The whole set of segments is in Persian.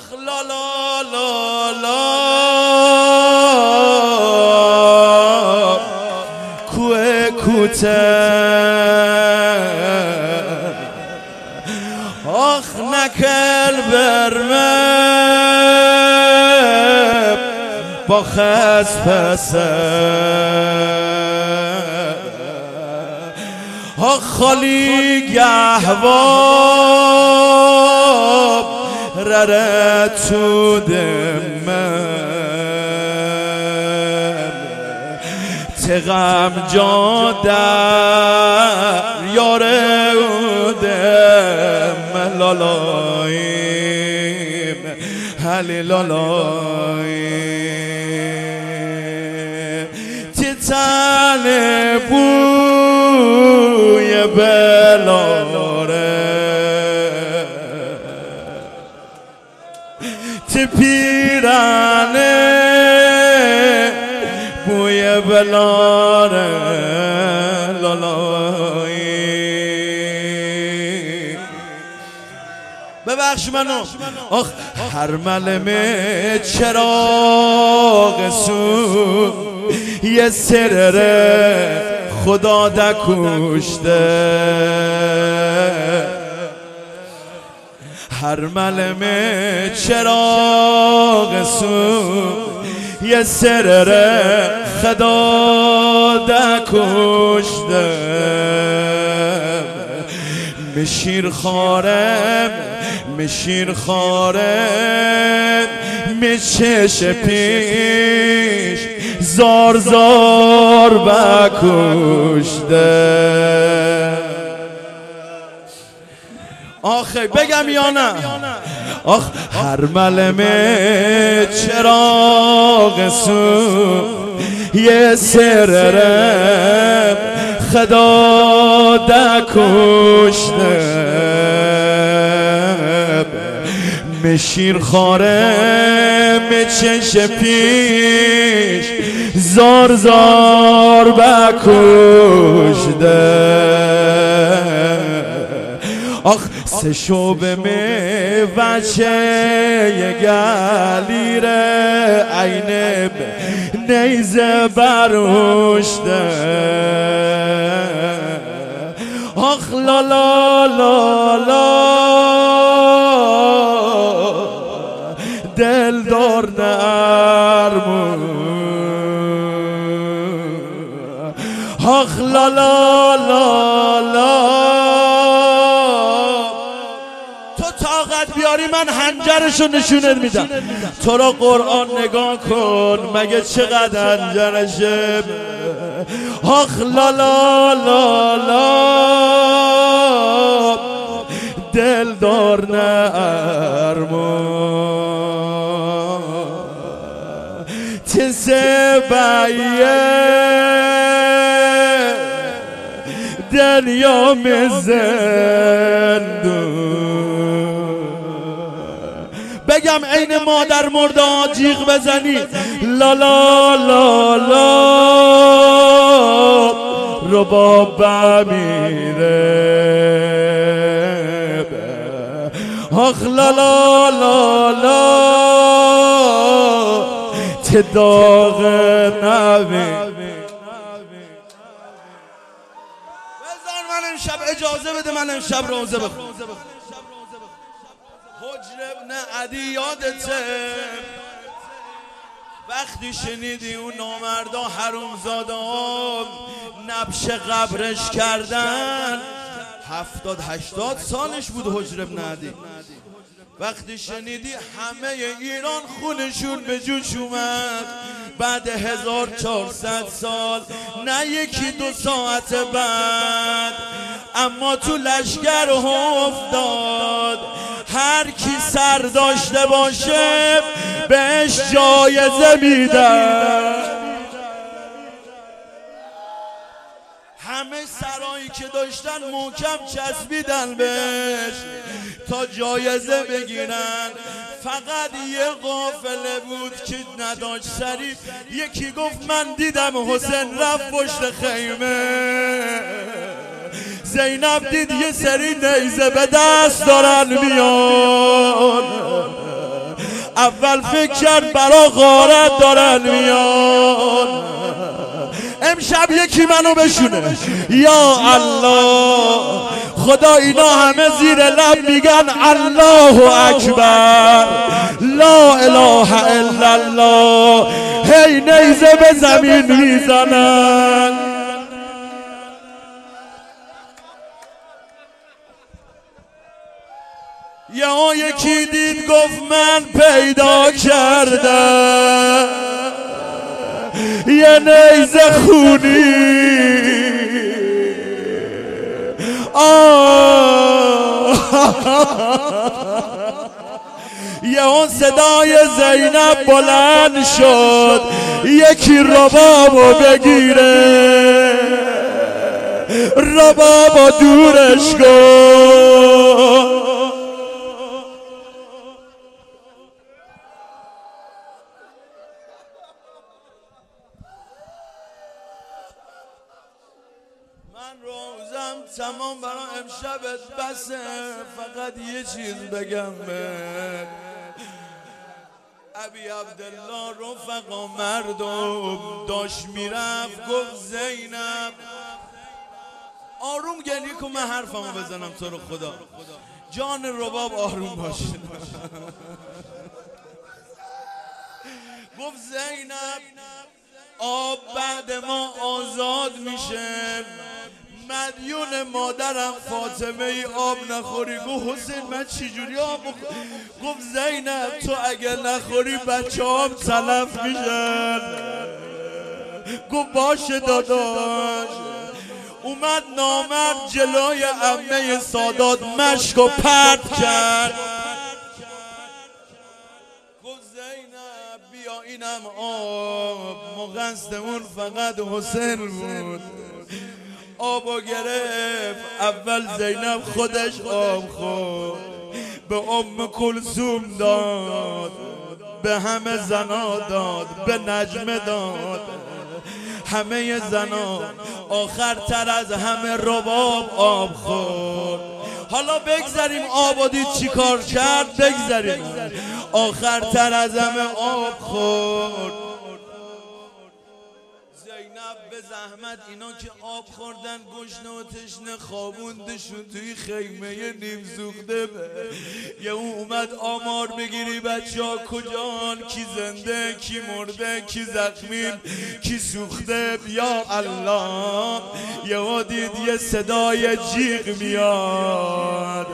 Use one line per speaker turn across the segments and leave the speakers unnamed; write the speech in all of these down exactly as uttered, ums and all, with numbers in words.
لا لا لا لا کوه کوته آخ نکل برمه با خز پسه آخ خالی گهواب رره تو دمم تغم جا در یاره دم لالایم هلی لالایم تیتن بوی بلاره تی پیرانه بوی بلاره لالایی ببخش منو آخ هر ملمه چراغ سو یه سرره خدا دکشته هر ملمه چراغ سو یه سرره خدا دکشته مشیر خارم مشیر خارم میچش پیش زار زار بکشته آخه بگم یا نه آخ هر ملمه چراغ سو یه سررم خدا دکشته مشیر خاره میچش پیش زار زار بکشته آخ سه شوبه می وچه گلیره عینه نیزه بروشته آخ لا لا لا لا دل دار نرمون آخ لا لا لا لا طاقت بیاری من هنجرشو نشونت میدم تو را قرآن نگاه کن مگه چقدر هنجرشه آخ لا لا لا لا دل دار نرمون تسه بایه دریا مزندون بگم عین مادر مرده جیغ بزنی لا لا لا لا رباب میره آخ لا لا لا لا چه داغ نبی بذار من امشب اجازه بده من امشب روزه بخونم حجر ابن عدی یادته وقتی شنیدی اون نامردا حرومزاده ها نبش قبرش کردن هفتاد هشتاد سالش بود حجر ابن عدی وقتی شنیدی همه ایران خونشون به جوش اومد بعد هزار چهارصد سال نه یکی دو ساعت بعد اما تو لشگر افتاد هر کی سر داشته باشه بهش جایزه میدن همه سرایی که داشتن محکم چسبیدن بهش تا جایزه بگیرن فقط یه قافله بود که نداشت سری یکی گفت من دیدم حسین رفت پشت خیمه زینب دید یه سری نیزه به دست دارن میان اول فکر کرد برا غارت دارن میان، امشب یکی منو بشونه. یا الله خدا اینا همه زیر لب میگن الله اکبر لا اله الا الله، هی نیزه به زمین میزنن. یا یکی دید گفت من پیدا کردم یه نیزه خونی، یه اون صدای زینب بلند شد یکی ربابو بگیره، ربابو دورش کن. من روزم تمام برای امشبت بسه، فقط یه چیز بگم بهت. ابی عبدالله رفقا مردم داشت میرفت گفت زینب آروم گلی کن، من حرفمو بزنم تو رو خدا. جان رباب آروم باش. گفت زینب آب بعد ما آزاد میشه، مدیون مادرم فاطمه ای آب نخوری. گفت حسین من چجوری آب بخورم؟ گفت زینب تو اگه نخوری بچه هم تلف میشن. گفت باشه داداش. اومد نامرد جلوی عمه سادات مشک و پرت کرد. گفت زینب بیا اینم آب، ما قصدمون فقط حسین بود. آبو گرفت، اول زینب خودش آب خورد، به ام کلثوم داد، به همه زنا داد، به نجمه داد، همه زنا. آخرتر از همه رباب آب خورد. حالا بگذاریم آب دید چی کار کرد، بگذاریم. آخرتر از همه آب خورد. زینب به زحمت اینا که آب خوردن گشنه و تشنه خوابوندشون توی خیمه نیم سوخته. یه اون اومد آمار بگیری بچه ها کجان، کی زنده کی مرده کی زخمی کی سوخته. یا الله یه دید یه صدای جیغ میاد،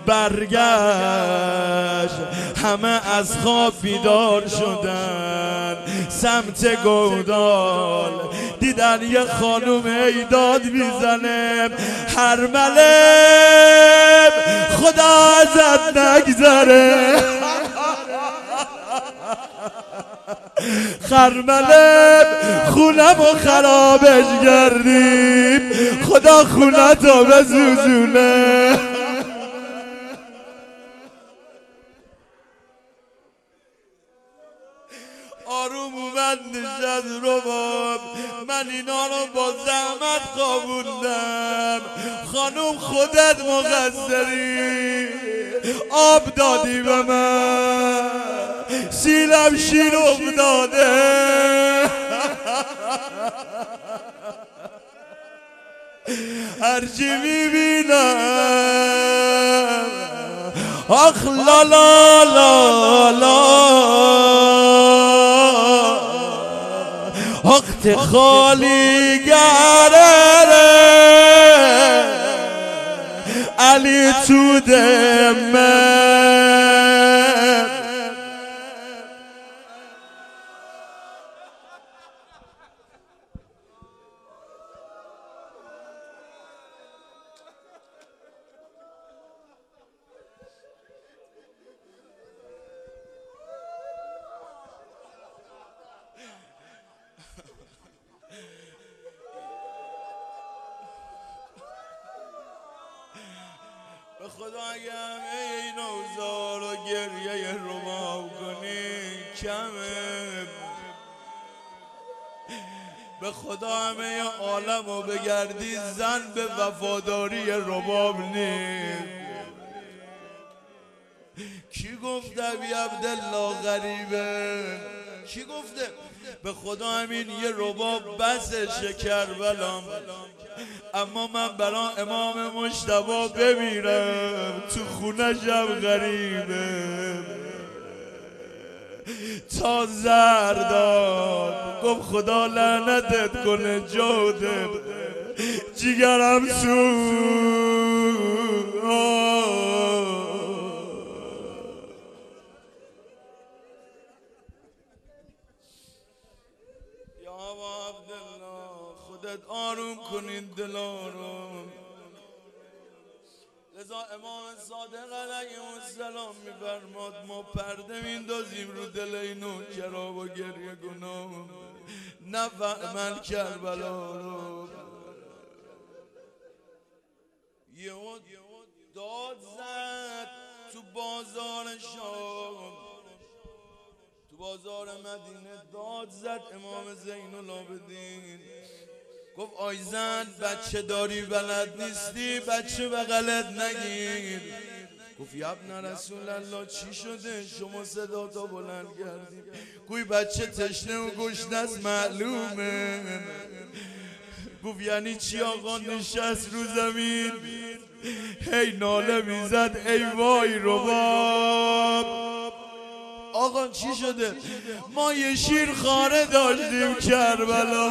برگشت، همه از خواب بیدار شدن. سمت گودال دیدن یه خانوم ایداد میزنه، هرمله خدا ازت نگذره، خرمله خونم و خرابش کردیم، خدا خونتو بسوزونه. آروم اومد نشد رباب، من اینا رو با زحمت خوابوندم. خانوم خودت مقصری، آب دادی به من، سیلم شیر افتاده. هرچی میبینم آخ لا لا لا لا، وقت خالی گره علی تو دمه. به خدا اگه همه این اوزار و گریه رباب کنی کمه، به خدا همه عالم رو بگردی زن به وفاداری رباب نیست. کی گفته ابی عبدالله غریبه؟ کی گفته؟ به خدا همین یه رباب بسشه کربلام، اما من برا امام مجتبی بمیرم تو خونه شب غریبه. تا زرداد گفت خدا لعنتت کنه جودت، جیگرم سو آروم کنین دلارم. لذا امام صادق علیه السلام میفرماد ما پرده میندازیم رو دل این نوکرا و گریه کنم نفهمن کربلا رو. یه داد زد تو بازار شام، تو بازار مدینه داد زد امام زین العابدین. گفت آی زن بچه داری بلد نیستی، بچه بغلت نگیر. گفت یا ابن رسول الله چی شده شما صدا تا بلند کردی؟ گوی بچه تشنه و گشنه است معلومه. گفت یعنی چی آقا؟ نشست رو زمین هی ناله میزد ای وای رباب. آقا چی شده؟ ما یه شیر خاره داشتیم کربلا،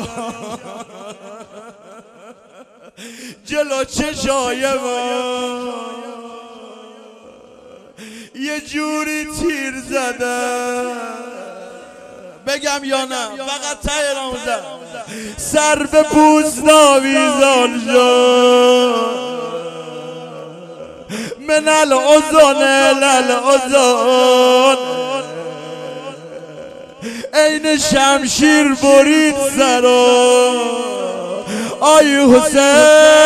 جلو چشای ما یه جوری تیر زده، بگم یا نه؟ فقط تهران زد، سر به پوست ناویزان شد، من الازان الازان این شمشیر برید سرا. آی حسین